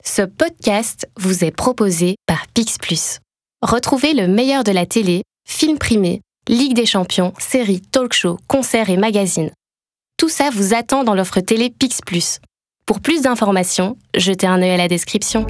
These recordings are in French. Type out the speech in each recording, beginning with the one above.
Ce podcast vous est proposé par Pix Plus. Retrouvez le meilleur de la télé, films primés, Ligue des Champions, séries, talk-shows, concerts et magazines. Tout ça vous attend dans l'offre télé Pix Plus. Pour plus d'informations, jetez un œil à la description.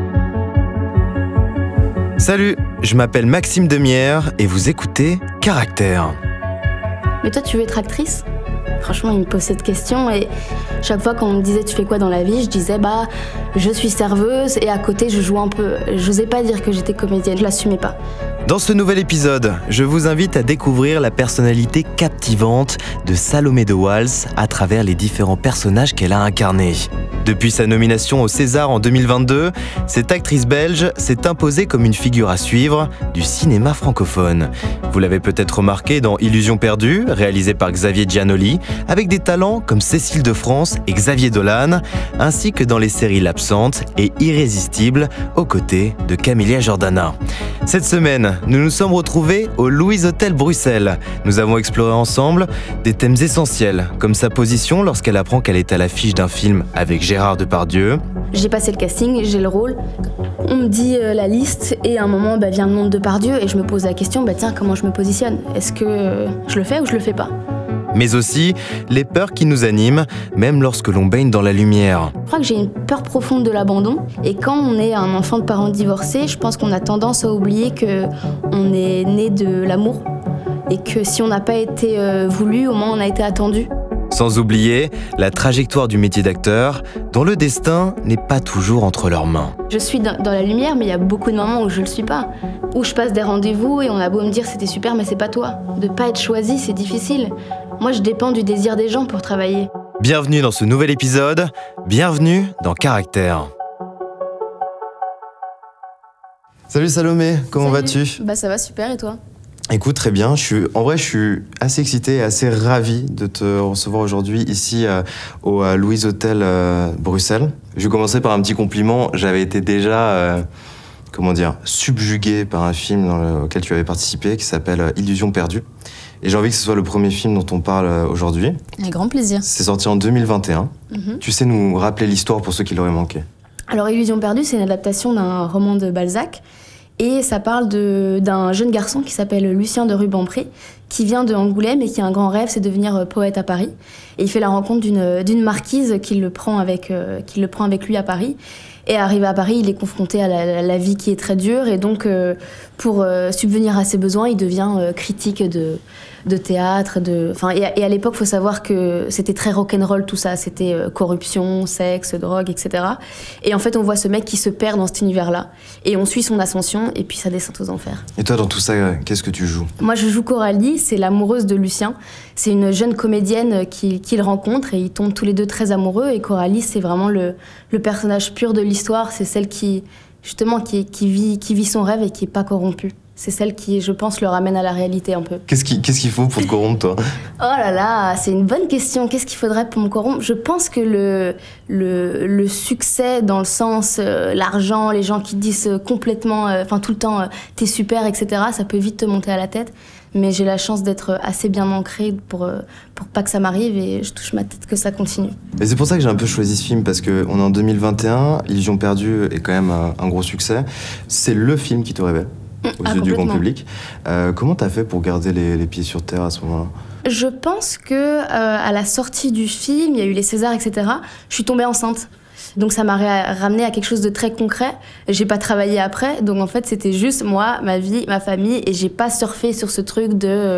Salut, je m'appelle Maxime Demière et vous écoutez Caractère. Mais toi, tu veux être actrice ? Franchement, il me pose cette question et chaque fois qu'on me disait tu fais quoi dans la vie, je disais je suis serveuse et à côté je joue un peu. J'osais pas dire que j'étais comédienne, je l'assumais pas. Dans ce nouvel épisode, je vous invite à découvrir la personnalité captivante de Salomé de Wals à travers les différents personnages qu'elle a incarnés. Depuis sa nomination au César en 2022, cette actrice belge s'est imposée comme une figure à suivre du cinéma francophone. Vous l'avez peut-être remarqué dans Illusion perdue, réalisé par Xavier Giannoli, avec des talents comme Cécile de France et Xavier Dolan, ainsi que dans les séries L'Absente et Irrésistible, aux côtés de Camélia Jordana. Cette semaine, nous nous sommes retrouvés au Louise Hotel Bruxelles. Nous avons exploré ensemble des thèmes essentiels, comme sa position lorsqu'elle apprend qu'elle est à l'affiche d'un film avec Gérard Depardieu. J'ai passé le casting, j'ai le rôle. On me dit la liste et à un moment vient le nom de Depardieu et je me pose la question, tiens, comment je me positionne ? Est-ce que je le fais ou je le fais pas ? Mais aussi les peurs qui nous animent, même lorsque l'on baigne dans la lumière. Je crois que j'ai une peur profonde de l'abandon. Et quand on est un enfant de parents divorcés, je pense qu'on a tendance à oublier qu'on est né de l'amour. Et que si on n'a pas été voulu, au moins on a été attendu. Sans oublier la trajectoire du métier d'acteur, dont le destin n'est pas toujours entre leurs mains. Je suis dans la lumière, mais il y a beaucoup de moments où je le suis pas. Où je passe des rendez-vous et on a beau me dire c'était super, mais c'est pas toi. De pas être choisi, c'est difficile. Moi, je dépends du désir des gens pour travailler. Bienvenue dans ce nouvel épisode, bienvenue dans Caractère. Salut Salomé, comment vas-tu ? Ça va super, et toi ? Écoute, très bien. Je suis assez excité et assez ravi de te recevoir aujourd'hui ici au Louise Hotel Bruxelles. Je vais commencer par un petit compliment. J'avais été déjà subjugué par un film auquel tu avais participé qui s'appelle Illusion perdue. Et j'ai envie que ce soit le premier film dont on parle aujourd'hui. Avec grand plaisir. C'est sorti en 2021. Tu sais nous rappeler l'histoire pour ceux qui l'auraient manqué ? Alors, Illusion perdue, c'est une adaptation d'un roman de Balzac. Et ça parle d'un jeune garçon qui s'appelle Lucien de Rubempré, qui vient de Angoulême et qui a un grand rêve, c'est de devenir poète à Paris. Et il fait la rencontre d'une marquise qui le prend avec lui à Paris. Et arrivé à Paris, il est confronté à la vie qui est très dure. Et donc, pour subvenir à ses besoins, il devient critique de théâtre. Et à l'époque, il faut savoir que c'était très rock'n'roll tout ça. C'était corruption, sexe, drogue, etc. Et en fait, on voit ce mec qui se perd dans cet univers-là. Et on suit son ascension et puis sa descente aux enfers. Et toi, dans tout ça, qu'est-ce que tu joues ? Moi, je joue Coralie, c'est l'amoureuse de Lucien. C'est une jeune comédienne qu'il rencontre et ils tombent tous les deux très amoureux. Et Coralie, c'est vraiment le personnage pur de l'histoire. C'est celle qui vit son rêve et qui n'est pas corrompue. C'est celle qui, je pense, le ramène à la réalité un peu. Qu'est-ce qu'il faut pour te corrompre, toi ? Oh là là, c'est une bonne question. Qu'est-ce qu'il faudrait pour me corrompre ? Je pense que le succès, dans le sens l'argent, les gens qui disent complètement, tout le temps, t'es super, etc., ça peut vite te monter à la tête. Mais j'ai la chance d'être assez bien ancrée pour pas que ça m'arrive et je touche ma tête que ça continue. Et c'est pour ça que j'ai un peu choisi ce film, parce qu'on est en 2021, Illusion perdue est quand même un gros succès. C'est le film qui te révèle aux yeux du grand public. Comment t'as fait pour garder les pieds sur terre à ce moment-là ? Je pense que à la sortie du film, il y a eu les Césars, etc., je suis tombée enceinte. Donc ça m'a ramené à quelque chose de très concret. J'ai pas travaillé après, donc en fait c'était juste moi, ma vie, ma famille, et j'ai pas surfé sur ce truc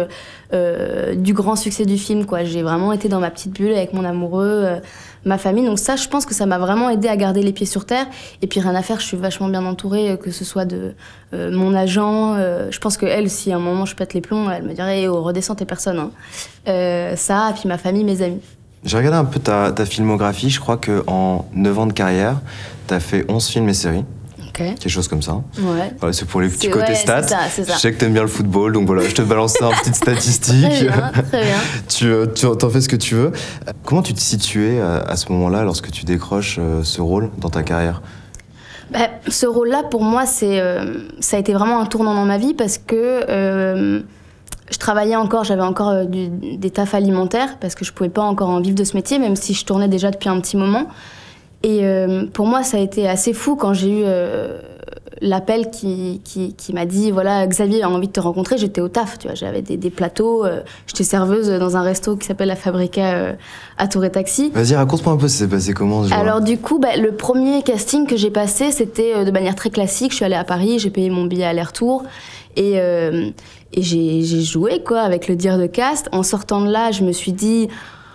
du grand succès du film, quoi. J'ai vraiment été dans ma petite bulle avec mon amoureux, ma famille. Donc ça, je pense que ça m'a vraiment aidé à garder les pieds sur terre. Et puis rien à faire, je suis vachement bien entourée, que ce soit de mon agent. Je pense qu'elle, si à un moment je pète les plombs, elle me dirait oh, redescends, t'es personne. Ça, et puis ma famille, mes amis. J'ai regardé un peu ta filmographie, je crois qu'en 9 ans de carrière, t'as fait 11 films et séries. Okay. Quelque chose comme ça. Ouais. Voilà, c'est pour les petits côtés stats. C'est ça. Je sais que t'aimes bien le football, donc voilà, je te balançais une petite statistique. Très bien. Tu t'en fais ce que tu veux. Comment tu te situais à ce moment-là, lorsque tu décroches ce rôle dans ta carrière ? Ce rôle-là, pour moi, ça a été vraiment un tournant dans ma vie parce que je travaillais encore, j'avais encore des tafs alimentaires parce que je pouvais pas encore en vivre de ce métier, même si je tournais déjà depuis un petit moment. Et pour moi, ça a été assez fou quand j'ai eu l'appel qui m'a dit, voilà, Xavier a envie de te rencontrer. J'étais au taf, tu vois, j'avais des plateaux. J'étais serveuse dans un resto qui s'appelle La Fabrica à Tour et Taxi. Vas-y, raconte-moi un peu, ça s'est passé comment ce jour-là? Alors du coup, le premier casting que j'ai passé, c'était de manière très classique. Je suis allée à Paris, j'ai payé mon billet aller-retour. Et j'ai joué, quoi, avec le dire de cast. En sortant de là, je me suis dit...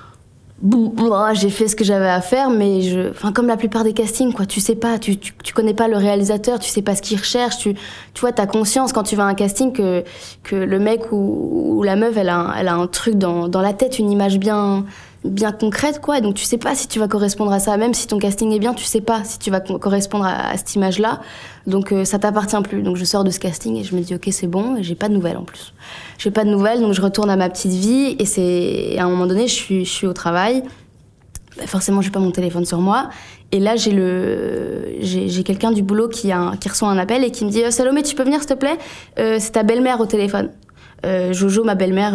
j'ai fait ce que j'avais à faire, mais comme la plupart des castings, quoi, tu sais pas, tu connais pas le réalisateur, tu sais pas ce qu'il recherche, tu vois, t'as conscience quand tu vas à un casting que le mec ou la meuf, elle a un truc dans la tête, une image bien concrète, quoi, et donc tu sais pas si tu vas correspondre à ça, même si ton casting est bien, tu sais pas si tu vas correspondre à cette image-là, donc ça t'appartient plus. Donc je sors de ce casting et je me dis ok, c'est bon, et j'ai pas de nouvelles en plus. J'ai pas de nouvelles, donc je retourne à ma petite vie, et à un moment donné, je suis au travail, forcément j'ai pas mon téléphone sur moi, et là j'ai quelqu'un du boulot qui reçoit un appel et qui me dit Salomé, tu peux venir s'il te plaît, c'est ta belle-mère au téléphone. Jojo, ma belle-mère,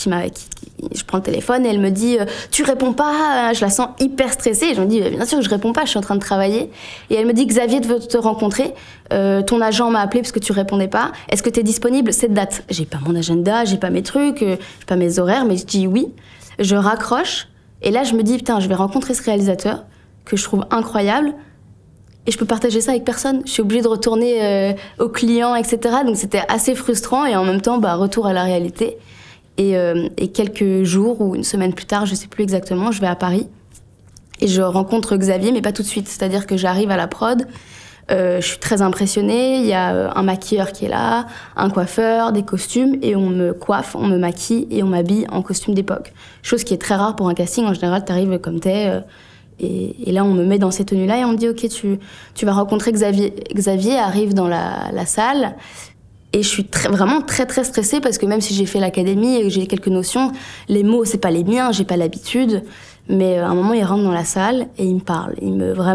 je prends le téléphone et elle me dit tu réponds pas. Je la sens hyper stressée. Je me dis bien sûr que je réponds pas, je suis en train de travailler. Et elle me dit Xavier veut te rencontrer. Ton agent m'a appelé parce que tu répondais pas. Est-ce que tu es disponible cette date? J'ai pas mon agenda, j'ai pas mes trucs, j'ai pas mes horaires, mais je dis oui. Je raccroche et là je me dis putain, je vais rencontrer ce réalisateur que je trouve incroyable. Et je peux partager ça avec personne. Je suis obligée de retourner aux clients, etc. Donc c'était assez frustrant et en même temps, retour à la réalité. Et quelques jours ou une semaine plus tard, je sais plus exactement, je vais à Paris et je rencontre Xavier, mais pas tout de suite. C'est-à-dire que j'arrive à la prod, je suis très impressionnée. Il y a un maquilleur qui est là, un coiffeur, des costumes, et on me coiffe, on me maquille et on m'habille en costume d'époque. Chose qui est très rare pour un casting. En général, t'arrives comme t'es. Et là, on me met dans ces tenues-là et on me dit « Ok, tu vas rencontrer Xavier ». Xavier arrive dans la salle et je suis vraiment très très stressée parce que même si j'ai fait l'académie et que j'ai quelques notions, les mots, c'est pas les miens, j'ai pas l'habitude. Mais à un moment, il rentre dans la salle et il me parle. Il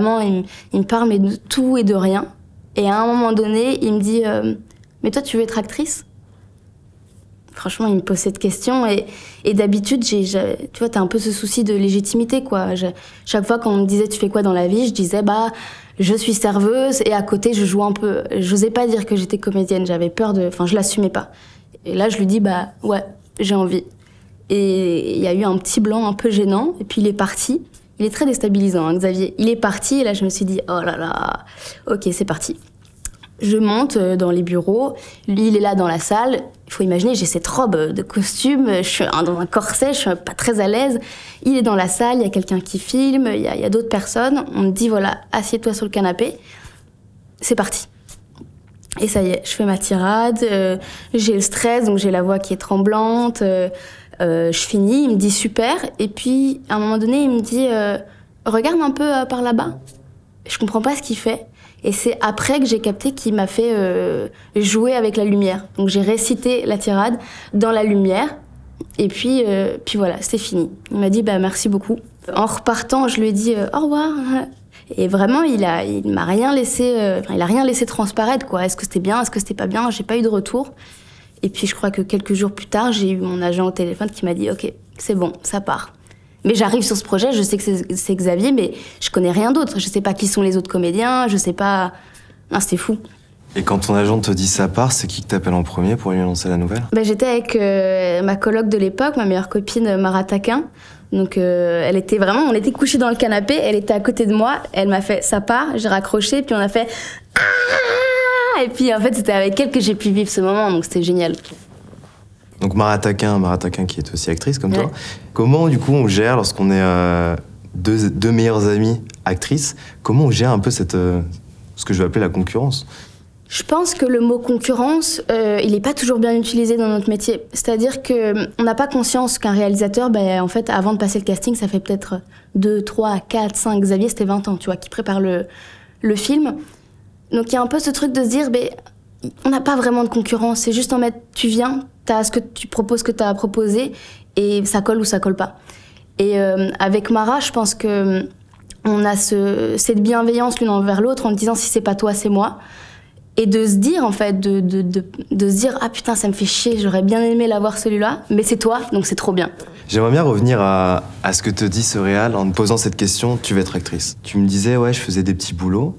me parle mais de tout et de rien. Et à un moment donné, il me dit « Mais toi, tu veux être actrice ?» Franchement, il me pose cette question et d'habitude, tu vois, t'as un peu ce souci de légitimité, quoi. Chaque fois qu'on me disait « Tu fais quoi dans la vie ?» je disais « Je suis serveuse et à côté, je joue un peu. » J'osais pas dire que j'étais comédienne, j'avais peur je l'assumais pas. Et là, je lui dis « Ouais, j'ai envie. » Et il y a eu un petit blanc un peu gênant et puis il est parti. Il est très déstabilisant, hein, Xavier. Il est parti et là, je me suis dit « Oh là là, ok, c'est parti. » Je monte dans les bureaux, lui il est là dans la salle, il faut imaginer, j'ai cette robe de costume, je suis dans un corset, je suis pas très à l'aise. Il est dans la salle, il y a quelqu'un qui filme, il y a d'autres personnes, on me dit voilà, assieds-toi sur le canapé, c'est parti. Et ça y est, je fais ma tirade, j'ai le stress, donc j'ai la voix qui est tremblante, je finis, il me dit super, et puis à un moment donné il me dit regarde un peu par là-bas. Je comprends pas ce qu'il fait. Et c'est après que j'ai capté qu'il m'a fait jouer avec la lumière. Donc j'ai récité la tirade dans la lumière. Et puis voilà, c'était fini. Il m'a dit merci beaucoup. En repartant, je lui ai dit au revoir. Et vraiment, il m'a rien laissé, il a rien laissé transparaître, quoi. Est-ce que c'était bien, est-ce que c'était pas bien? J'ai pas eu de retour. Et puis je crois que quelques jours plus tard, j'ai eu mon agent au téléphone qui m'a dit ok, c'est bon, ça part. Mais j'arrive sur ce projet, je sais que c'est Xavier, mais je connais rien d'autre. Je sais pas qui sont les autres comédiens, je sais pas... Non, c'était fou. Et quand ton agent te dit ça part, c'est qui que t'appelles en premier pour lui annoncer la nouvelle? J'étais avec ma coloc de l'époque, ma meilleure copine Mara Taquin. Donc elle était vraiment... On était couchés dans le canapé, elle était à côté de moi, elle m'a fait ça part, j'ai raccroché, puis on a fait... Ah! Et puis en fait, c'était avec elle que j'ai pu vivre ce moment, donc c'était génial. Donc Mara Taquin qui est aussi actrice comme toi. Comment du coup on gère lorsqu'on est deux meilleures amies actrices, comment on gère un peu ce que je vais appeler la concurrence? Je pense que le mot concurrence, il n'est pas toujours bien utilisé dans notre métier. C'est-à-dire qu'on n'a pas conscience qu'un réalisateur, en fait, avant de passer le casting, ça fait peut-être 2, 3, 4, 5, Xavier c'était 20 ans, tu vois, qui prépare le film. Donc il y a un peu ce truc de se dire, on n'a pas vraiment de concurrence, c'est juste en mode, tu viens, t'as ce que tu proposes, ce que t'as à proposer, et ça colle ou ça colle pas. Et avec Mara, je pense que on a cette bienveillance l'une envers l'autre en disant si c'est pas toi, c'est moi. Et de se dire, en fait, de se dire « Ah putain, ça me fait chier, j'aurais bien aimé l'avoir celui-là, mais c'est toi, donc c'est trop bien. » J'aimerais bien revenir à ce que te dit ce réal en te posant cette question, tu veux être actrice. Tu me disais, ouais, je faisais des petits boulots,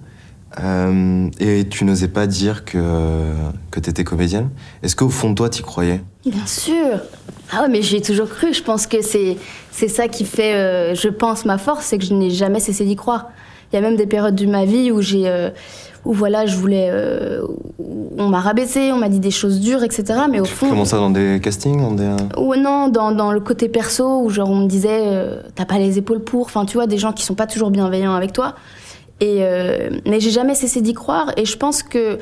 et tu n'osais pas dire que t'étais comédienne. Est-ce qu'au fond de toi, t'y croyais? Bien sûr. Ah ouais, mais j'y ai toujours cru. Je pense que c'est ça qui fait, je pense, ma force, c'est que je n'ai jamais cessé d'y croire. Il y a même des périodes de ma vie où où voilà, je voulais, on m'a rabaissé, on m'a dit des choses dures, etc. Mais au fond. Comment ça, dans des castings, Ouais, non, dans le côté perso où genre on me disait, t'as pas les épaules pour. Enfin, tu vois, des gens qui sont pas toujours bienveillants avec toi. Mais j'ai jamais cessé d'y croire. Et je pense que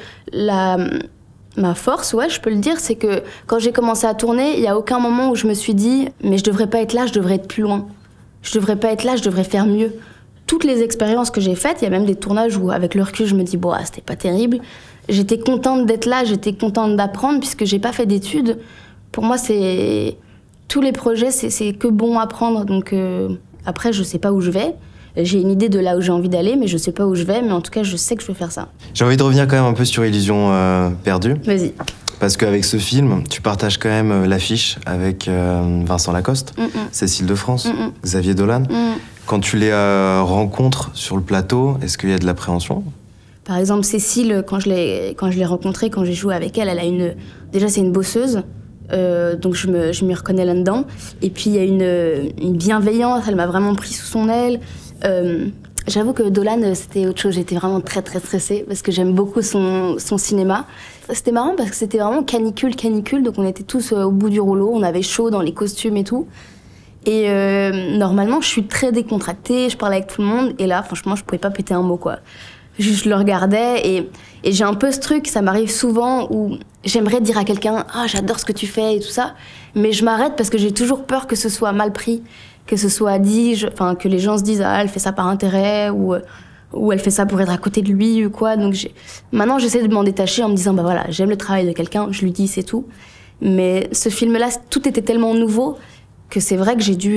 ma force, ouais, je peux le dire, c'est que quand j'ai commencé à tourner, il y a aucun moment où je me suis dit, mais je devrais pas être là, je devrais être plus loin. Je devrais pas être là, je devrais faire mieux. Toutes les expériences que j'ai faites, il y a même des tournages où, avec le recul, je me dis, bon, c'était pas terrible. J'étais contente d'être là, j'étais contente d'apprendre, puisque j'ai pas fait d'études. Pour moi, tous les projets, c'est que bon à prendre. Donc après, je sais pas où je vais. J'ai une idée de là où j'ai envie d'aller, mais je sais pas où je vais. Mais en tout cas, je sais que je veux faire ça. J'ai envie de revenir quand même un peu sur Illusion perdue. Vas-y. Parce qu'avec ce film, tu partages quand même l'affiche avec Vincent Lacoste, Cécile de France, Xavier Dolan. Quand tu les rencontres sur le plateau, est-ce qu'il y a de l'appréhension? Par exemple, Cécile, quand je l'ai rencontrée, quand j'ai joué avec elle, déjà c'est une bosseuse, donc je m'y reconnais là-dedans. Et puis il y a une bienveillance, elle m'a vraiment pris sous son aile. J'avoue que Dolan, c'était autre chose. J'étais vraiment très très stressée parce que j'aime beaucoup son cinéma. C'était marrant parce que c'était vraiment canicule, donc on était tous au bout du rouleau, on avait chaud dans les costumes et tout. Et normalement, je suis très décontractée, je parlais avec tout le monde, et là, franchement, je pouvais pas péter un mot, quoi. Je le regardais, et j'ai un peu ce truc, ça m'arrive souvent, où j'aimerais dire à quelqu'un « Ah, j'adore ce que tu fais » et tout ça, mais je m'arrête parce que j'ai toujours peur que ce soit mal pris, que ce soit dit, que les gens se disent « Ah, elle fait ça par intérêt » ou elle fait ça pour être à côté de lui ou quoi. Donc maintenant, j'essaie de m'en détacher en me disant « Bah voilà, j'aime le travail de quelqu'un, je lui dis, c'est tout. » Mais ce film-là, tout était tellement nouveau que c'est vrai que j'ai dû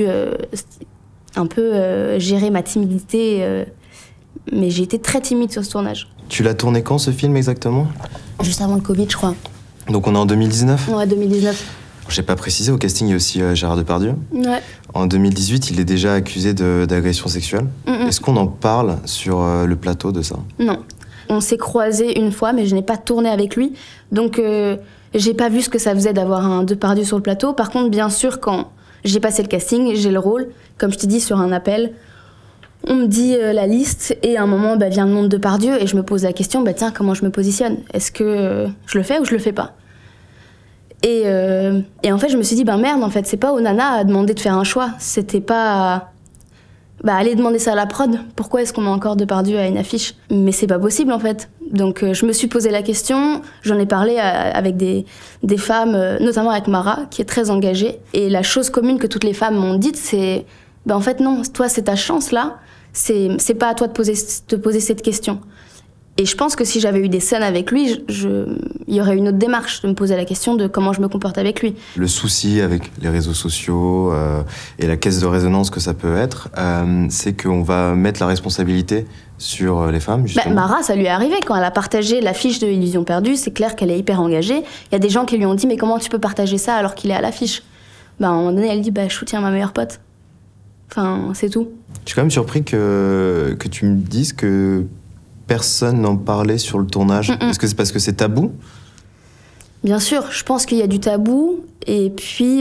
un peu gérer ma timidité, mais j'ai été très timide sur ce tournage. Tu l'as tourné quand, ce film, exactement? Juste avant le Covid, je crois. Donc on est en 2019? Ouais, 2019. J'ai pas précisé, au casting, il y a aussi Gérard Depardieu. Ouais. En 2018, il est déjà accusé d'agression sexuelle. Est-ce qu'on en parle sur le plateau de ça? Non. On s'est croisés une fois, mais je n'ai pas tourné avec lui. Donc j'ai pas vu ce que ça faisait d'avoir un Depardieu sur le plateau. Par contre, bien sûr, quand j'ai passé le casting, j'ai le rôle. Comme je t'ai dit, sur un appel, on me dit la liste et à un moment vient le nom de Depardieu et je me pose la question, tiens, comment je me positionne? Est-ce que je le fais ou je le fais pas? Et en fait, je me suis dit, merde, en fait, c'est pas aux nanas à demander de faire un choix. C'était pas... aller demander ça à la prod. Pourquoi est-ce qu'on met encore Depardieu à une affiche? Mais c'est pas possible, en fait. Donc je me suis posé la question, j'en ai parlé avec des femmes, notamment avec Mara, qui est très engagée. Et la chose commune que toutes les femmes m'ont dite, c'est en fait non, toi c'est ta chance là, c'est pas à toi de te poser cette question. Et je pense que si j'avais eu des scènes avec lui, il y aurait une autre démarche de me poser la question de comment je me comporte avec lui. Le souci avec les réseaux sociaux et la caisse de résonance que ça peut être, c'est qu'on va mettre la responsabilité sur les femmes, justement. Mara, ça lui est arrivé. Quand elle a partagé l'affiche de Illusion perdue, c'est clair qu'elle est hyper engagée. Il y a des gens qui lui ont dit « Mais comment tu peux partager ça alors qu'il est à l'affiche ?» À un moment donné, elle dit « Je soutiens ma meilleure pote. » Enfin, c'est tout. Je suis quand même surpris que tu me dises que personne n'en parlait sur le tournage. Est-ce que c'est parce que c'est tabou? Bien sûr, je pense qu'il y a du tabou. Et puis,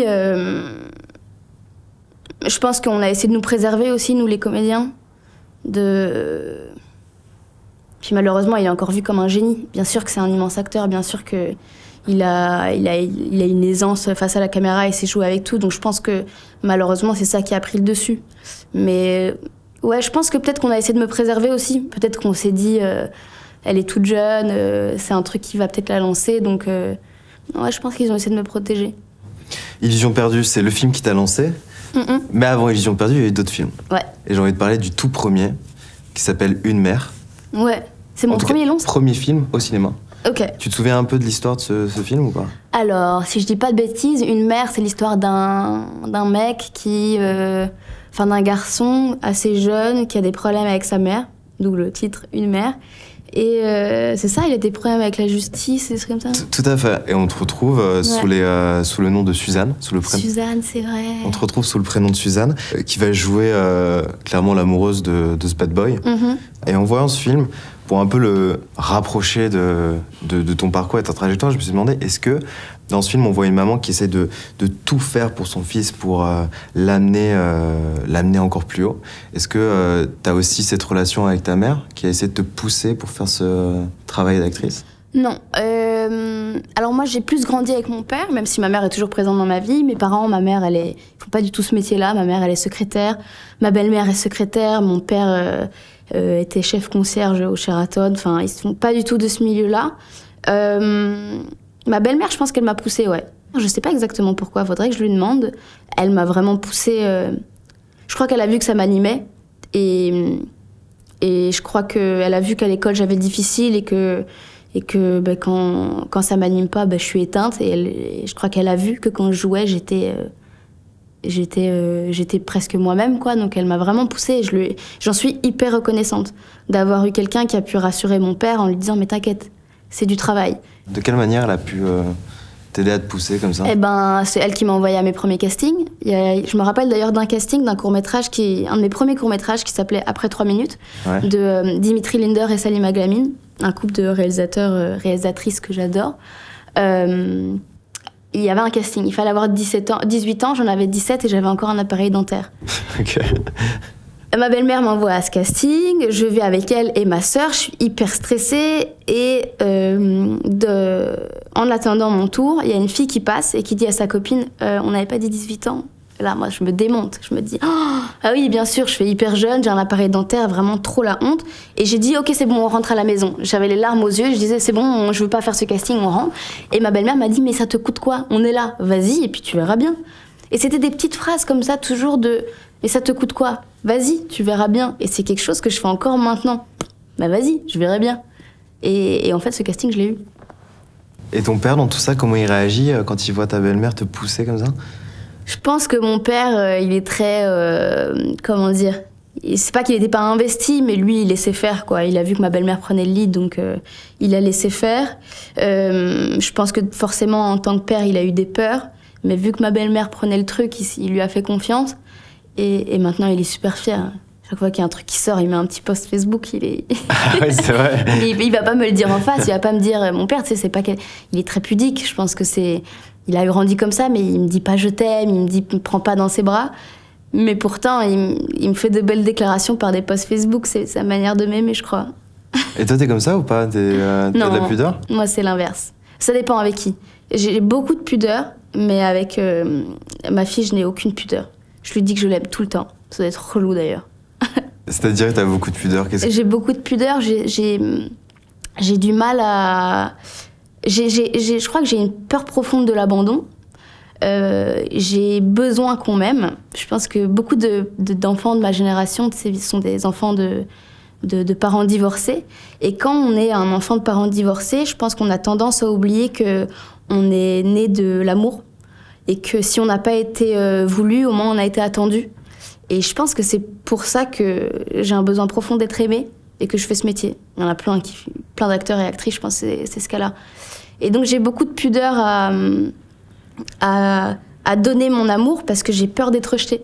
je pense qu'on a essayé de nous préserver aussi, nous les comédiens. Puis malheureusement, il est encore vu comme un génie. Bien sûr que c'est un immense acteur, bien sûr qu'il a une aisance face à la caméra et sait jouer avec tout. Donc je pense que malheureusement, c'est ça qui a pris le dessus. Mais ouais, je pense que peut-être qu'on a essayé de me préserver aussi. Peut-être qu'on s'est dit, elle est toute jeune, c'est un truc qui va peut-être la lancer. Donc ouais, je pense qu'ils ont essayé de me protéger. Illusion perdue, c'est le film qui t'a lancé. Mais avant Illusion perdue, il y a eu d'autres films. Ouais. Et j'ai envie de parler du tout premier, qui s'appelle Une mère. Ouais, c'est mon premier long. Premier film au cinéma. Ok. Tu te souviens un peu de l'histoire de ce film ou pas? Alors, si je dis pas de bêtises, Une mère, c'est l'histoire d'un mec d'un garçon assez jeune qui a des problèmes avec sa mère, d'où le titre Une mère. Et c'est ça, il a des problèmes avec la justice, des trucs comme ça. Tout à fait. Et on te retrouve sous le nom de Suzanne, sous le prénom. Suzanne, c'est vrai. On te retrouve sous le prénom de Suzanne, qui va jouer clairement l'amoureuse de ce bad boy. Et en voyant ce film, pour un peu le rapprocher de ton parcours et ta trajectoire, je me suis demandé, est-ce que dans ce film, on voit une maman qui essaie de tout faire pour son fils, pour l'amener encore plus haut. Est-ce que tu as aussi cette relation avec ta mère qui a essayé de te pousser pour faire ce travail d'actrice ? Non. Alors moi, j'ai plus grandi avec mon père, même si ma mère est toujours présente dans ma vie. Mes parents, ma mère, ils font pas du tout ce métier-là. Ma mère, elle est secrétaire. Ma belle-mère est secrétaire. Mon père était chef concierge au Sheraton. Enfin, ils sont pas du tout de ce milieu-là. Ma belle-mère, je pense qu'elle m'a poussée, ouais. Je sais pas exactement pourquoi, faudrait que je lui demande. Elle m'a vraiment poussée. Je crois qu'elle a vu que ça m'animait. Et je crois qu'elle a vu qu'à l'école, j'avais difficile et que quand ça m'anime pas, je suis éteinte. Et je crois qu'elle a vu que quand je jouais, j'étais presque moi-même, quoi. Donc elle m'a vraiment poussée. Et j'en suis hyper reconnaissante d'avoir eu quelqu'un qui a pu rassurer mon père en lui disant « Mais t'inquiète, c'est du travail ». De quelle manière elle a pu t'aider à te pousser comme ça ? C'est elle qui m'a envoyé à mes premiers castings. Je me rappelle d'ailleurs d'un casting, d'un court-métrage, un de mes premiers courts-métrages qui s'appelait « Après 3 minutes » de Dimitri Linder et Salima Glamine, un couple de réalisatrices que j'adore. Il y avait un casting, il fallait avoir 18 ans, j'en avais 17 et j'avais encore un appareil dentaire. Ok. Ma belle-mère m'envoie à ce casting, je vais avec elle et ma sœur, je suis hyper stressée et en attendant mon tour, il y a une fille qui passe et qui dit à sa copine on n'avait pas dit 18 ans. Là, moi, je me démonte, je me dis ah oui, bien sûr, je fais hyper jeune, j'ai un appareil dentaire, vraiment trop la honte. Et j'ai dit ok, c'est bon, on rentre à la maison. J'avais les larmes aux yeux, je disais c'est bon, je veux pas faire ce casting, on rentre. Et ma belle-mère m'a dit mais ça te coûte quoi ? On est là, vas-y et puis tu verras bien. Et c'était des petites phrases comme ça, toujours de mais ça te coûte quoi ? Vas-y, tu verras bien. Et c'est quelque chose que je fais encore maintenant. Vas-y, je verrai bien. Et en fait, ce casting, je l'ai eu. Et ton père, dans tout ça, comment il réagit quand il voit ta belle-mère te pousser comme ça ? Je pense que mon père, il est très... comment dire ? C'est pas qu'il n'était pas investi, mais lui, il laissait faire, quoi. Il a vu que ma belle-mère prenait le lead, donc il a laissé faire. Je pense que forcément, en tant que père, il a eu des peurs. Mais vu que ma belle-mère prenait le truc, il lui a fait confiance. Et maintenant, il est super fier. Chaque fois qu'il y a un truc qui sort, il met un petit post Facebook, il est... Ah oui, c'est vrai. il va pas me le dire en face, il va pas me dire... Mon père, tu sais, c'est pas quel... Il est très pudique, je pense que c'est... Il a grandi comme ça, mais il me dit pas « je t'aime », il me prend pas dans ses bras. Mais pourtant, il me fait de belles déclarations par des posts Facebook, c'est sa manière de m'aimer, je crois. Et toi, t'es comme ça ou pas ? T'as de la pudeur ? Moi, c'est l'inverse. Ça dépend avec qui. J'ai beaucoup de pudeur, mais avec ma fille, je n'ai aucune pudeur. Je lui dis que je l'aime tout le temps. Ça doit être relou d'ailleurs. C'est-à-dire que t'as beaucoup de pudeur ? J'ai beaucoup de pudeur. J'ai du mal à... Je crois que j'ai une peur profonde de l'abandon. J'ai besoin qu'on m'aime. Je pense que beaucoup d'enfants de ma génération sont des enfants de parents divorcés. Et quand on est un enfant de parents divorcés, je pense qu'on a tendance à oublier qu'on est né de l'amour. Et que si on n'a pas été voulu, au moins on a été attendu. Et je pense que c'est pour ça que j'ai un besoin profond d'être aimée et que je fais ce métier. Il y en a plein d'acteurs et actrices, je pense que c'est ce cas-là. Et donc j'ai beaucoup de pudeur à donner mon amour parce que j'ai peur d'être rejetée.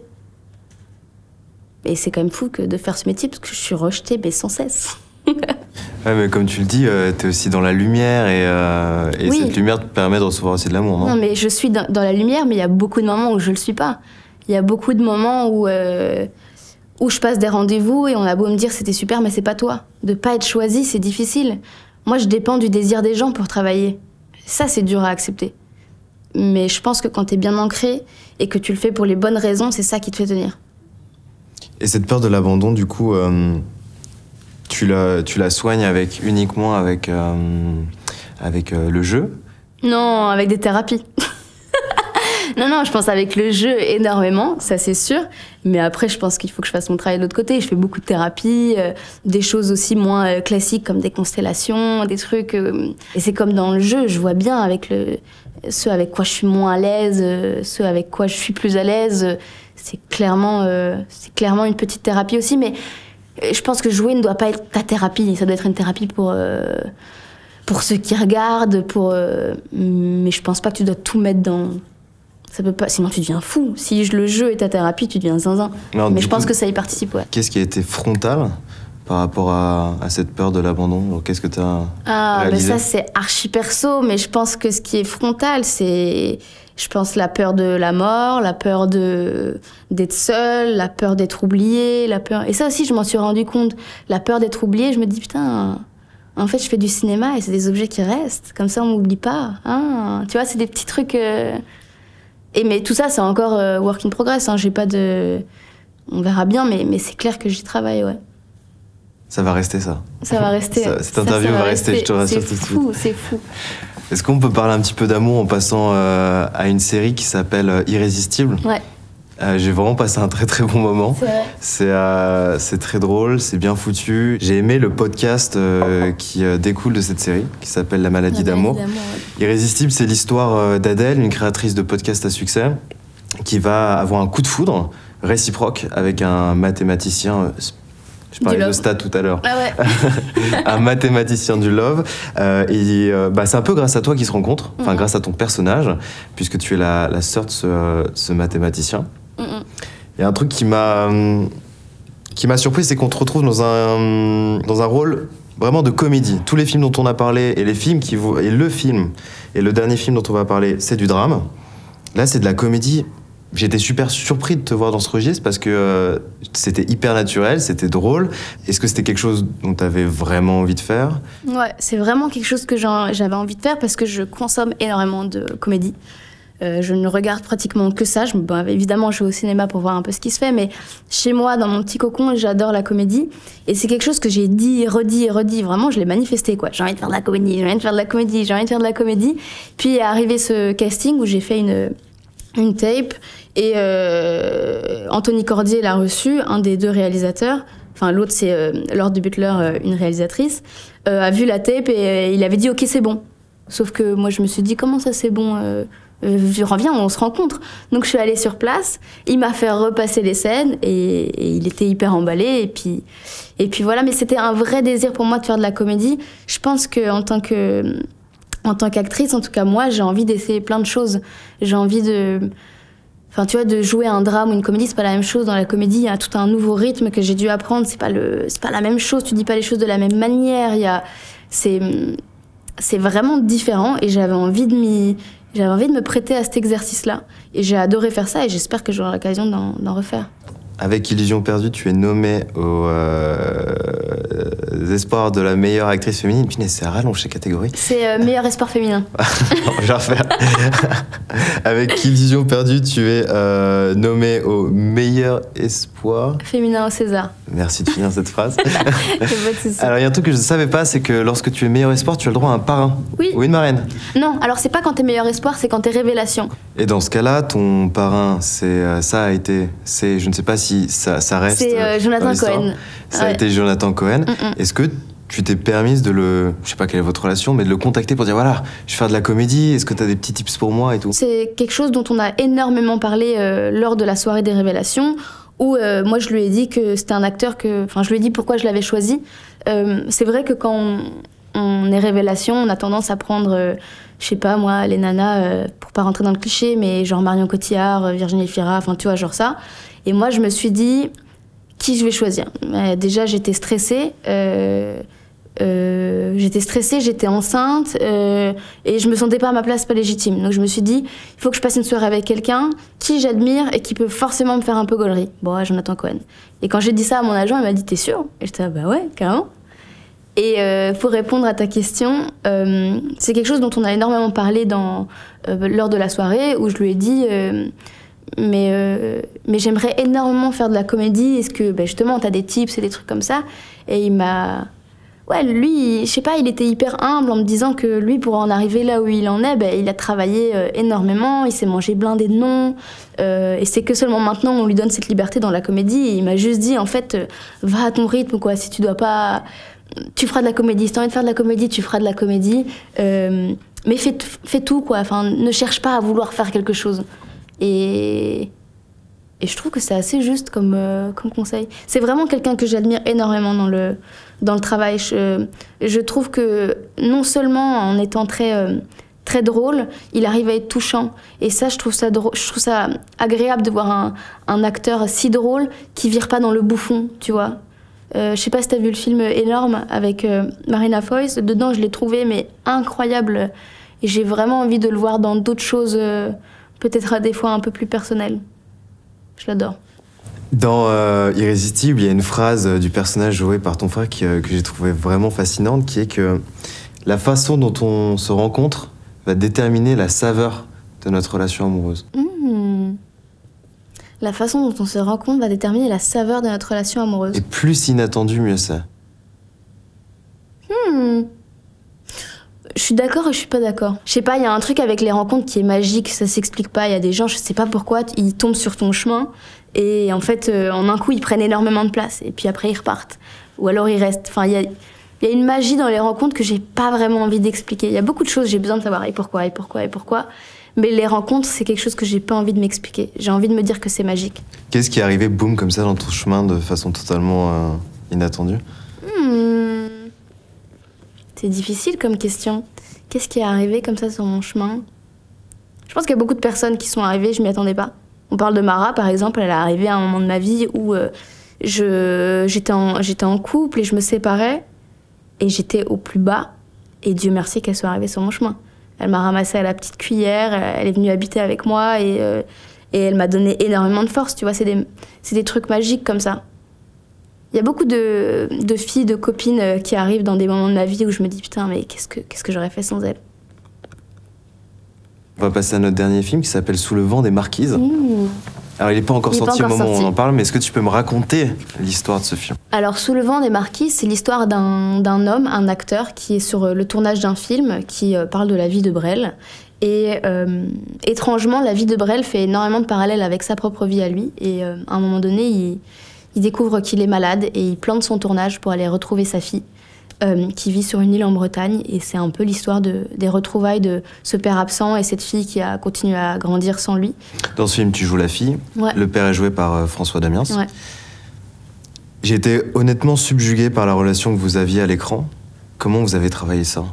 Et c'est quand même fou de faire ce métier parce que je suis rejetée mais sans cesse. Ouais, mais comme tu le dis, t'es aussi dans la lumière et oui. Cette lumière te permet de recevoir aussi de l'amour, non ? Non, mais je suis dans la lumière, mais il y a beaucoup de moments où je le suis pas. Il y a beaucoup de moments où je passe des rendez-vous et on a beau me dire c'était super, mais c'est pas toi. De pas être choisi, c'est difficile. Moi, je dépends du désir des gens pour travailler. Ça, c'est dur à accepter. Mais je pense que quand t'es bien ancré et que tu le fais pour les bonnes raisons, c'est ça qui te fait tenir. Et cette peur de l'abandon, du coup... Tu la soignes uniquement avec le jeu ? Non, avec des thérapies. non, je pense avec le jeu énormément, ça c'est sûr. Mais après, je pense qu'il faut que je fasse mon travail de l'autre côté. Je fais beaucoup de thérapie, des choses aussi moins classiques comme des constellations, des trucs. Et c'est comme dans le jeu, je vois bien avec ceux avec quoi je suis moins à l'aise, ceux avec quoi je suis plus à l'aise. C'est clairement une petite thérapie aussi, mais je pense que jouer ne doit pas être ta thérapie, ça doit être une thérapie pour ceux qui regardent, mais je pense pas que tu dois tout mettre dans... Ça peut pas, sinon tu deviens fou. Si le jeu est ta thérapie, tu deviens zinzin. Mais je pense que ça y participe, ouais. Qu'est-ce qui a été frontal par rapport à cette peur de l'abandon? Qu'est-ce que tu as réalisé? Ça c'est archi perso, mais je pense que ce qui est frontal, c'est... Je pense la peur de la mort, la peur d'être seule, la peur d'être oubliée, la peur... Et ça aussi, je m'en suis rendu compte. La peur d'être oubliée, je me dis, putain... En fait, je fais du cinéma et c'est des objets qui restent. Comme ça, on m'oublie pas. Hein, tu vois, c'est des petits trucs... mais tout ça, c'est encore work in progress. Hein. J'ai pas de... On verra bien, mais c'est clair que j'y travaille, ouais. Ça va rester, ça. Ça va rester. Cette interview va rester, je te rassure tout de suite. C'est fou. Est-ce qu'on peut parler un petit peu d'amour en passant à une série qui s'appelle Irrésistible? Ouais. J'ai vraiment passé un très très bon moment. C'est vrai. C'est très drôle, c'est bien foutu. J'ai aimé le podcast qui découle de cette série, qui s'appelle La maladie d'amour. Ouais. Irrésistible, c'est l'histoire d'Adèle, une créatrice de podcast à succès, qui va avoir un coup de foudre réciproque avec un mathématicien. Je parlais de stats tout à l'heure. Ah ouais. Un mathématicien du love. C'est un peu grâce à toi qu'ils se rencontrent, enfin grâce à ton personnage, puisque tu es la sœur de ce mathématicien. Il y a un truc qui m'a surpris, c'est qu'on te retrouve dans un rôle vraiment de comédie. Tous les films dont on a parlé et le film et le dernier film dont on va parler, c'est du drame. Là, c'est de la comédie. J'étais super surpris de te voir dans ce registre parce que c'était hyper naturel, c'était drôle. Est-ce que c'était quelque chose dont tu avais vraiment envie de faire? Ouais, c'est vraiment quelque chose que j'avais envie de faire parce que je consomme énormément de comédie. Je ne regarde pratiquement que ça. Évidemment, je vais au cinéma pour voir un peu ce qui se fait, mais chez moi, dans mon petit cocon, j'adore la comédie. Et c'est quelque chose que j'ai dit, redit. Vraiment, je l'ai manifesté, quoi. J'ai envie de faire de la comédie, j'ai envie de faire de la comédie, j'ai envie de faire de la comédie. Puis est arrivé ce casting où j'ai fait une tape et Anthony Cordier l'a reçu, un des deux réalisateurs. Enfin, l'autre, c'est Laure de Butler, une réalisatrice, a vu la tape et il avait dit « Ok, c'est bon ». Sauf que moi, je me suis dit « Comment ça, c'est bon je reviens, on se rencontre ». Donc, je suis allée sur place, il m'a fait repasser les scènes et il était hyper emballé. Et puis voilà, mais c'était un vrai désir pour moi de faire de la comédie. Je pense qu'en tant qu'actrice, en tout cas moi, j'ai envie d'essayer plein de choses. J'ai envie de jouer un drame ou une comédie, c'est pas la même chose. Dans la comédie, il y a tout un nouveau rythme que j'ai dû apprendre. C'est pas la même chose, tu dis pas les choses de la même manière. C'est vraiment différent et j'avais envie de me prêter à cet exercice-là. Et j'ai adoré faire ça et j'espère que j'aurai l'occasion d'en refaire. Avec Illusion perdue, tu es nommée aux espoirs de la meilleure actrice féminine. Putain, c'est rallongé catégorie. C'est meilleur espoir féminin. Je vais refaire. Avec Illusion perdue, tu es nommée au meilleur espoir féminin au César. Merci de finir cette phrase. C'est Alors, il y a un truc que je ne savais pas, c'est que lorsque tu es meilleur espoir, tu as le droit à un parrain. Oui. Ou une marraine. Non, alors c'est pas quand t'es meilleur espoir, c'est quand t'es révélation. Et dans ce cas-là, ton parrain, je ne sais pas si ça reste. C'est Jonathan Cohen. Ça a été Jonathan Cohen. Est-ce que tu t'es permise je sais pas quelle est votre relation, mais de le contacter pour dire voilà, je vais faire de la comédie, est-ce que tu as des petits tips pour moi et tout? C'est quelque chose dont on a énormément parlé lors de la soirée des révélations, où moi je lui ai dit que c'était un acteur je lui ai dit pourquoi je l'avais choisi. C'est vrai que quand on est révélation, on a tendance à prendre, je sais pas moi, les nanas, pour pas rentrer dans le cliché, mais genre Marion Cotillard, Virginie Fira, enfin tu vois, genre ça. Et moi je me suis dit, qui je vais choisir? Déjà j'étais stressée, j'étais enceinte et je me sentais pas à ma place, pas légitime. Donc je me suis dit, il faut que je passe une soirée avec quelqu'un qui j'admire et qui peut forcément me faire un peu gaulerie. Bon, Jonathan Cohen. Et quand j'ai dit ça à mon agent, il m'a dit, t'es sûre? Et j'étais, bah ouais, carrément. Et pour répondre à ta question, c'est quelque chose dont on a énormément parlé lors de la soirée, où je lui ai dit, mais j'aimerais énormément faire de la comédie. Est-ce que justement t'as des tips et des trucs comme ça? Et il m'a... Ouais, lui, je sais pas, il était hyper humble en me disant que lui, pour en arriver là où il en est, il a travaillé énormément, il s'est mangé blindé de noms, et c'est que seulement maintenant on lui donne cette liberté dans la comédie. Et il m'a juste dit, en fait, va à ton rythme, quoi. Si tu dois pas... Tu feras de la comédie. Si t'as envie de faire de la comédie, tu feras de la comédie. Mais fais tout, quoi. Enfin, ne cherche pas à vouloir faire quelque chose. Et Et je trouve que c'est assez juste comme conseil. C'est vraiment quelqu'un que j'admire énormément dans le travail. Je trouve que non seulement en étant très drôle, il arrive à être touchant. Et ça, je trouve ça agréable de voir un acteur si drôle qui vire pas dans le bouffon, tu vois. Je sais pas si t'as vu le film Énorme avec Marina Foïs. Dedans, je l'ai trouvé mais incroyable. Et j'ai vraiment envie de le voir dans d'autres choses, peut-être à des fois un peu plus personnelles. Je l'adore. Dans Irrésistible, il y a une phrase du personnage joué par ton frère que j'ai trouvé vraiment fascinante, qui est que la façon dont on se rencontre va déterminer la saveur de notre relation amoureuse. La façon dont on se rencontre va déterminer la saveur de notre relation amoureuse. Et plus inattendu, mieux c'est. Je suis d'accord et je suis pas d'accord. Je sais pas, il y a un truc avec les rencontres qui est magique, ça s'explique pas. Il y a des gens, je sais pas pourquoi, ils tombent sur ton chemin et en fait, en un coup, ils prennent énormément de place et puis après, ils repartent. Ou alors, ils restent. Enfin, il y a une magie dans les rencontres que j'ai pas vraiment envie d'expliquer. Il y a beaucoup de choses, j'ai besoin de savoir et pourquoi, et pourquoi, et pourquoi. Mais les rencontres, c'est quelque chose que j'ai pas envie de m'expliquer. J'ai envie de me dire que c'est magique. Qu'est-ce qui est arrivé, boum, comme ça, dans ton chemin, de façon totalement inattendue? C'est difficile comme question. Qu'est-ce qui est arrivé comme ça sur mon chemin? Je pense qu'il y a beaucoup de personnes qui sont arrivées, je m'y attendais pas. On parle de Mara, par exemple, elle est arrivée à un moment de ma vie où j'étais en couple et je me séparais et j'étais au plus bas. Et Dieu merci qu'elle soit arrivée sur mon chemin. Elle m'a ramassée à la petite cuillère, elle est venue habiter avec moi et elle m'a donné énormément de force, tu vois, c'est des trucs magiques comme ça. Il y a beaucoup de filles, de copines qui arrivent dans des moments de ma vie où je me dis putain, mais qu'est-ce que j'aurais fait sans elles? On va passer à notre dernier film qui s'appelle Sous le vent des marquises. Alors il n'est pas encore sorti au moment où on en parle, mais est-ce que tu peux me raconter l'histoire de ce film? Alors Sous le vent des marquises, c'est l'histoire d'un homme, un acteur qui est sur le tournage d'un film qui parle de la vie de Brel. Et étrangement, la vie de Brel fait énormément de parallèles avec sa propre vie à lui. Et à un moment donné, il découvre qu'il est malade et il plante son tournage pour aller retrouver sa fille qui vit sur une île en Bretagne. Et c'est un peu l'histoire des retrouvailles de ce père absent et cette fille qui a continué à grandir sans lui. Dans ce film, tu joues la fille. Ouais. Le père est joué par François Damiens. Ouais. J'ai été honnêtement subjugué par la relation que vous aviez à l'écran. Comment vous avez travaillé ça?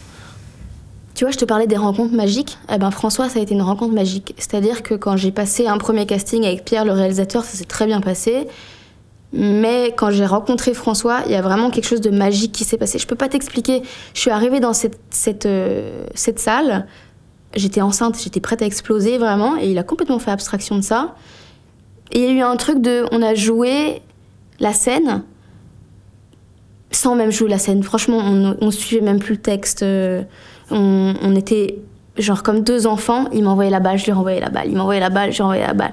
Tu vois, je te parlais des rencontres magiques. Eh ben, François, ça a été une rencontre magique. C'est-à-dire que quand j'ai passé un premier casting avec Pierre, le réalisateur, ça s'est très bien passé. Mais quand j'ai rencontré François, il y a vraiment quelque chose de magique qui s'est passé. Je peux pas t'expliquer. Je suis arrivée dans cette salle. J'étais enceinte, j'étais prête à exploser vraiment. Et il a complètement fait abstraction de ça. Et il y a eu un truc on a joué la scène sans même jouer la scène. Franchement, on suivait même plus le texte. On était genre comme deux enfants. Il m'envoyait la balle, je lui renvoyais la balle. Il m'envoyait la balle, je lui renvoyais la balle.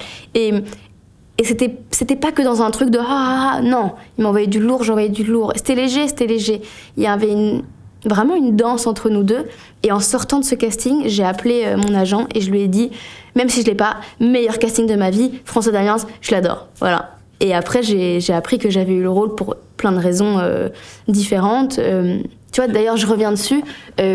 Et c'était pas que dans un truc de non, il m'envoyait du lourd, j'envoyais du lourd. C'était léger. Il y avait vraiment une danse entre nous deux. Et en sortant de ce casting, j'ai appelé mon agent et je lui ai dit, même si je l'ai pas, meilleur casting de ma vie, François Damiens, je l'adore. Voilà. Et après, j'ai appris que j'avais eu le rôle pour plein de raisons différentes. Tu vois, d'ailleurs, je reviens dessus.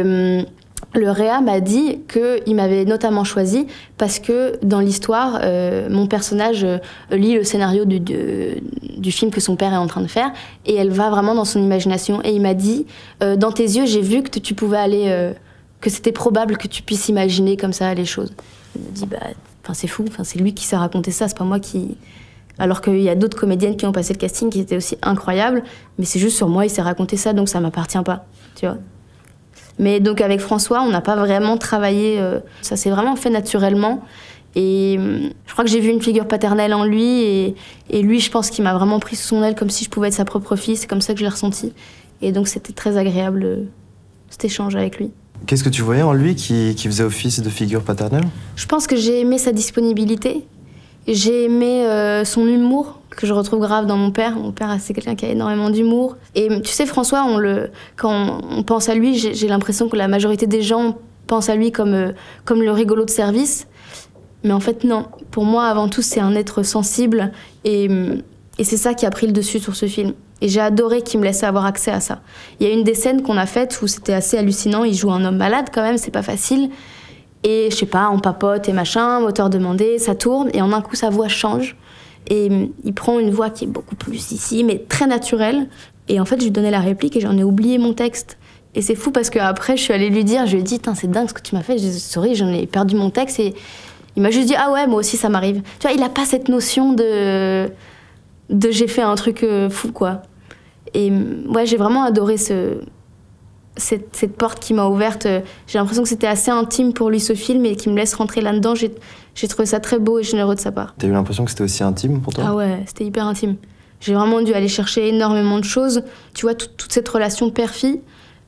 Le réa m'a dit qu'il m'avait notamment choisi parce que dans l'histoire, mon personnage lit le scénario du film que son père est en train de faire et elle va vraiment dans son imagination. Et il m'a dit, dans tes yeux, j'ai vu que tu pouvais aller, que c'était probable que tu puisses imaginer comme ça les choses. Il m'a dit, c'est fou, c'est lui qui s'est raconté ça, c'est pas moi qui... Alors qu'il y a d'autres comédiennes qui ont passé le casting qui étaient aussi incroyables, mais c'est juste sur moi, il s'est raconté ça, donc ça m'appartient pas, tu vois. Mais donc avec François, on n'a pas vraiment travaillé, ça s'est vraiment fait naturellement. Et je crois que j'ai vu une figure paternelle en lui, et lui, je pense qu'il m'a vraiment pris sous son aile comme si je pouvais être sa propre fille, c'est comme ça que je l'ai ressenti. Et donc c'était très agréable cet échange avec lui. Qu'est-ce que tu voyais en lui qui faisait office de figure paternelle? Je pense que j'ai aimé sa disponibilité. J'ai aimé son humour, que je retrouve grave dans mon père. Mon père, c'est quelqu'un qui a énormément d'humour. Et tu sais, François, quand on pense à lui, j'ai l'impression que la majorité des gens pensent à lui comme le rigolo de service. Mais en fait, non. Pour moi, avant tout, c'est un être sensible. Et c'est ça qui a pris le dessus sur ce film. Et j'ai adoré qu'il me laisse avoir accès à ça. Il y a une des scènes qu'on a faites où c'était assez hallucinant. Il joue un homme malade quand même, c'est pas facile. Et je sais pas, on papote et machin, moteur demandé, ça tourne, et en un coup sa voix change. Et il prend une voix qui est beaucoup plus ici, mais très naturelle. Et en fait, je lui donnais la réplique et j'en ai oublié mon texte. Et c'est fou parce qu'après, je suis allée lui dire, je lui ai dit, c'est dingue ce que tu m'as fait. Je lui ai dit, sorry, j'en ai perdu mon texte. Et il m'a juste dit, ah ouais, moi aussi, ça m'arrive. Tu vois, il n'a pas cette notion de j'ai fait un truc fou, quoi. Et ouais, j'ai vraiment adoré cette porte qui m'a ouverte. J'ai l'impression que c'était assez intime pour lui, ce film, et qu'il me laisse rentrer là-dedans. J'ai trouvé ça très beau et généreux de sa part. T'as eu l'impression que c'était aussi intime pour toi? Ah ouais, c'était hyper intime. J'ai vraiment dû aller chercher énormément de choses. Tu vois, toute cette relation père-fille,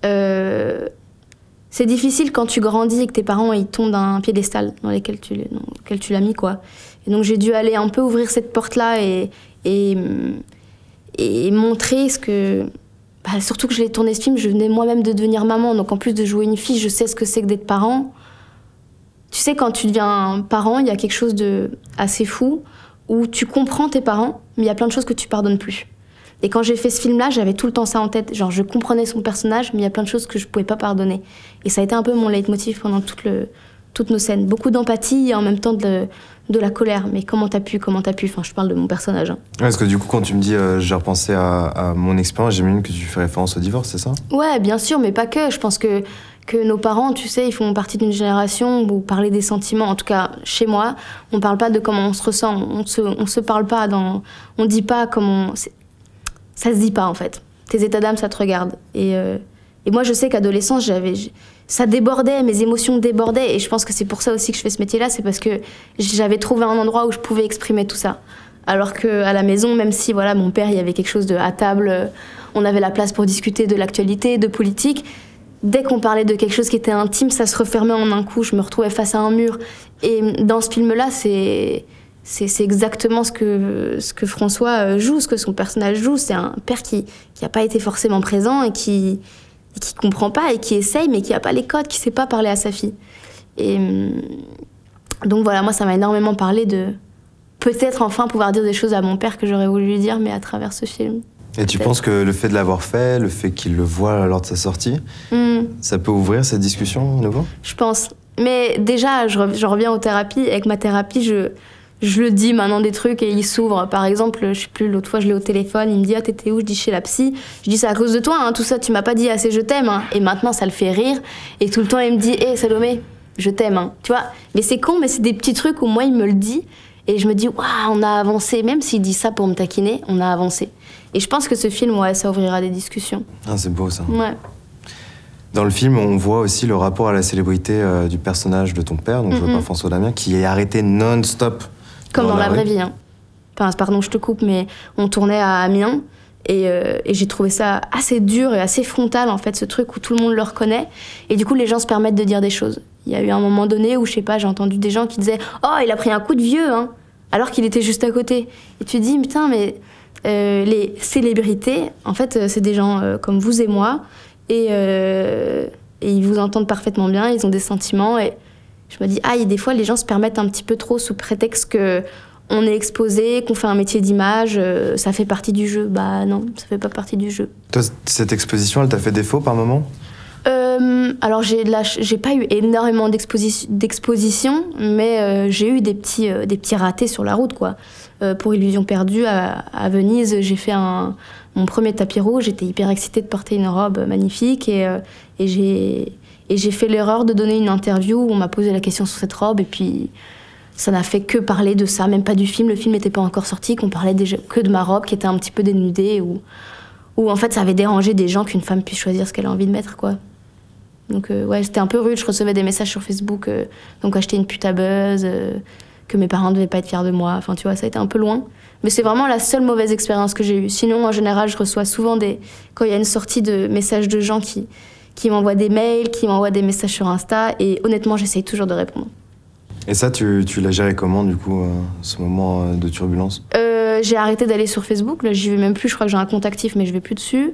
c'est difficile quand tu grandis et que tes parents ils tombent d'un piédestal dans lequel tu l'as mis, quoi. Et donc j'ai dû aller un peu ouvrir cette porte-là et montrer ce que... Bah, surtout que je l'ai tourné ce film, je venais moi-même de devenir maman. Donc en plus de jouer une fille, je sais ce que c'est que d'être parent. Tu sais, quand tu deviens parent, il y a quelque chose de assez fou où tu comprends tes parents, mais il y a plein de choses que tu pardonnes plus. Et quand j'ai fait ce film-là, j'avais tout le temps ça en tête. Genre, je comprenais son personnage, mais il y a plein de choses que je pouvais pas pardonner. Et ça a été un peu mon leitmotiv pendant toutes nos scènes. Beaucoup d'empathie et en même temps de la colère. Mais comment t'as pu? Enfin, je parle de mon personnage. Hein. Ouais, parce que du coup, quand tu me dis j'ai repensé à mon expérience, j'imagine que tu fais référence au divorce, c'est ça? Ouais, bien sûr, mais pas que. Je pense que nos parents, tu sais, ils font partie d'une génération où parler des sentiments, en tout cas chez moi, on parle pas de comment on se ressent, on se parle pas on dit pas comment... Ça se dit pas, en fait. Tes états d'âme, ça te regarde. Et moi, je sais qu'adolescence, ça débordait, mes émotions débordaient, et je pense que c'est pour ça aussi que je fais ce métier-là, c'est parce que j'avais trouvé un endroit où je pouvais exprimer tout ça. Alors qu'à la maison, même si voilà, mon père, il y avait quelque chose à table, on avait la place pour discuter de l'actualité, de politique, dès qu'on parlait de quelque chose qui était intime, ça se refermait en un coup, je me retrouvais face à un mur. Et dans ce film-là, c'est exactement ce que François joue, ce que son personnage joue. C'est un père qui n'a pas été forcément présent et qui comprend pas et qui essaye, mais qui n'a pas les codes, qui sait pas parler à sa fille. Et donc voilà, moi, ça m'a énormément parlé de peut-être enfin pouvoir dire des choses à mon père que j'aurais voulu lui dire, mais à travers ce film. Et tu penses que le fait de l'avoir fait, le fait qu'il le voit lors de sa sortie, ça peut ouvrir cette discussion à nouveau? Je pense. Mais déjà, je reviens aux thérapies. Avec ma thérapie, je le dis maintenant des trucs et il s'ouvre. Par exemple, je sais plus, l'autre fois, je l'ai au téléphone, il me dit « Ah, t'étais où ?» Je dis « Chez la psy. » Je dis « C'est à cause de toi, hein, tout ça, tu m'as pas dit assez je t'aime. Hein. » Et maintenant, ça le fait rire. Et tout le temps, il me dit « Hé, Salomé, je t'aime. Hein. » Tu vois? Mais c'est con, mais c'est des petits trucs où moi, il me le dit. Et je me dis « Waouh, on a avancé. » Même s'il dit ça pour me taquiner, on a avancé. Et je pense que ce film, ouais, ça ouvrira des discussions. Ah, c'est beau, ça. Ouais. Dans le film, on voit aussi le rapport à la célébrité du personnage de ton père, donc joué par François Damien, qui est arrêté non-stop. Comme dans la vraie vie. Hein. Enfin, pardon, je te coupe, mais on tournait à Amiens et j'ai trouvé ça assez dur et assez frontal, en fait, ce truc où tout le monde le reconnaît. Et du coup, les gens se permettent de dire des choses. Il y a eu un moment donné où, je sais pas, j'ai entendu des gens qui disaient « Oh, il a pris un coup de vieux, hein !» alors qu'il était juste à côté. Et tu te dis « Putain, mais les célébrités, en fait, c'est des gens comme vous et moi. Et ils vous entendent parfaitement bien, ils ont des sentiments. Et je me dis, des fois, les gens se permettent un petit peu trop sous prétexte qu'on est exposé, qu'on fait un métier d'image, ça fait partie du jeu. Bah non, ça fait pas partie du jeu. Toi, cette exposition, elle t'a fait défaut par moment? Alors, j'ai pas eu énormément d'exposition, mais j'ai eu des petits ratés sur la route, quoi. Pour Illusion perdue, à Venise, j'ai fait mon premier tapis rouge. J'étais hyper excitée de porter une robe magnifique et j'ai fait l'erreur de donner une interview où on m'a posé la question sur cette robe et puis ça n'a fait que parler de ça, même pas du film. Le film n'était pas encore sorti, qu'on parlait que de ma robe qui était un petit peu dénudée où en fait ça avait dérangé des gens qu'une femme puisse choisir ce qu'elle a envie de mettre, quoi. Donc ouais, c'était un peu rude. Je recevais des messages sur Facebook, donc acheter une pute à buzz, que mes parents ne devaient pas être fiers de moi. Enfin, tu vois, ça a été un peu loin. Mais c'est vraiment la seule mauvaise expérience que j'ai eue. Sinon, en général, je reçois souvent quand il y a une sortie de messages de gens qui m'envoient des mails, qui m'envoient des messages sur Insta, et honnêtement, j'essaye toujours de répondre. Et ça, tu l'as géré comment, du coup, ce moment de turbulence? J'ai arrêté d'aller sur Facebook, là, j'y vais même plus, je crois que j'ai un compte actif, mais je vais plus dessus.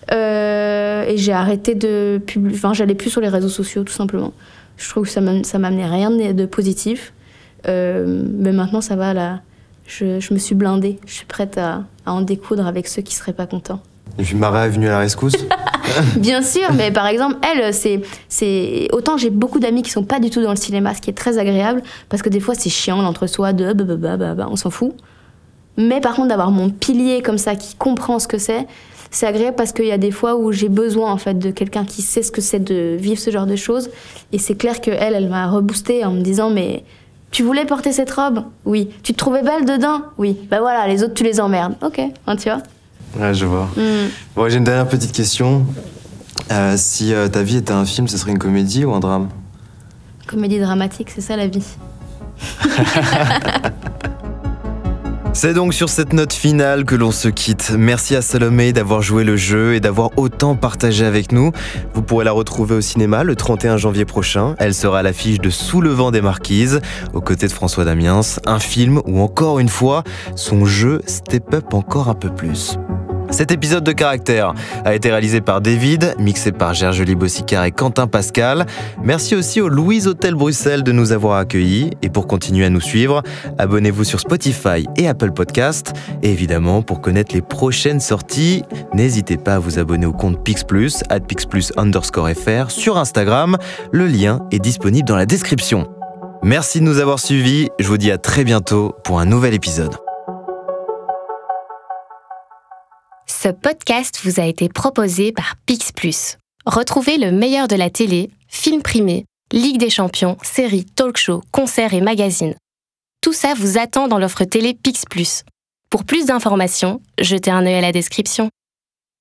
Et j'ai arrêté j'allais plus sur les réseaux sociaux, tout simplement. Je trouve que ça m'amenait rien de positif. Mais maintenant, ça va, là, je me suis blindée. Je suis prête à en découdre avec ceux qui seraient pas contents. Et puis Mara est venue à la rescousse? Bien sûr, mais par exemple, elle, c'est... Autant j'ai beaucoup d'amis qui sont pas du tout dans le cinéma, ce qui est très agréable, parce que des fois c'est chiant l'entre-soi de on s'en fout. Mais par contre, d'avoir mon pilier comme ça qui comprend ce que c'est agréable parce qu'il y a des fois où j'ai besoin en fait de quelqu'un qui sait ce que c'est de vivre ce genre de choses. Et c'est clair qu'elle m'a reboosté en me disant mais tu voulais porter cette robe ? Oui. Tu te trouvais belle dedans ? Oui. Bah voilà, les autres tu les emmerdes. Ok, hein, tu vois ? Ouais, je vois. Bon, j'ai une dernière petite question. Si ta vie était un film, ce serait une comédie ou un drame ? Comédie dramatique, c'est ça la vie. C'est donc sur cette note finale que l'on se quitte. Merci à Salomé d'avoir joué le jeu et d'avoir autant partagé avec nous. Vous pourrez la retrouver au cinéma le 31 janvier prochain. Elle sera à l'affiche de Sous le vent des marquises, aux côtés de François Damiens, un film où encore une fois, son jeu step up encore un peu plus. Cet épisode de Caractère a été réalisé par David, mixé par Gergely Bossicard et Quentin Pascal. Merci aussi au Louise Hôtel Bruxelles de nous avoir accueillis. Et pour continuer à nous suivre, abonnez-vous sur Spotify et Apple Podcast. Et évidemment, pour connaître les prochaines sorties, n'hésitez pas à vous abonner au compte PixPlus, @PixPlus_FR sur Instagram. Le lien est disponible dans la description. Merci de nous avoir suivis. Je vous dis à très bientôt pour un nouvel épisode. Ce podcast vous a été proposé par PixPlus. Retrouvez le meilleur de la télé, films primés, Ligue des champions, séries, talk-shows, concerts et magazines. Tout ça vous attend dans l'offre télé PixPlus. Pour plus d'informations, jetez un œil à la description.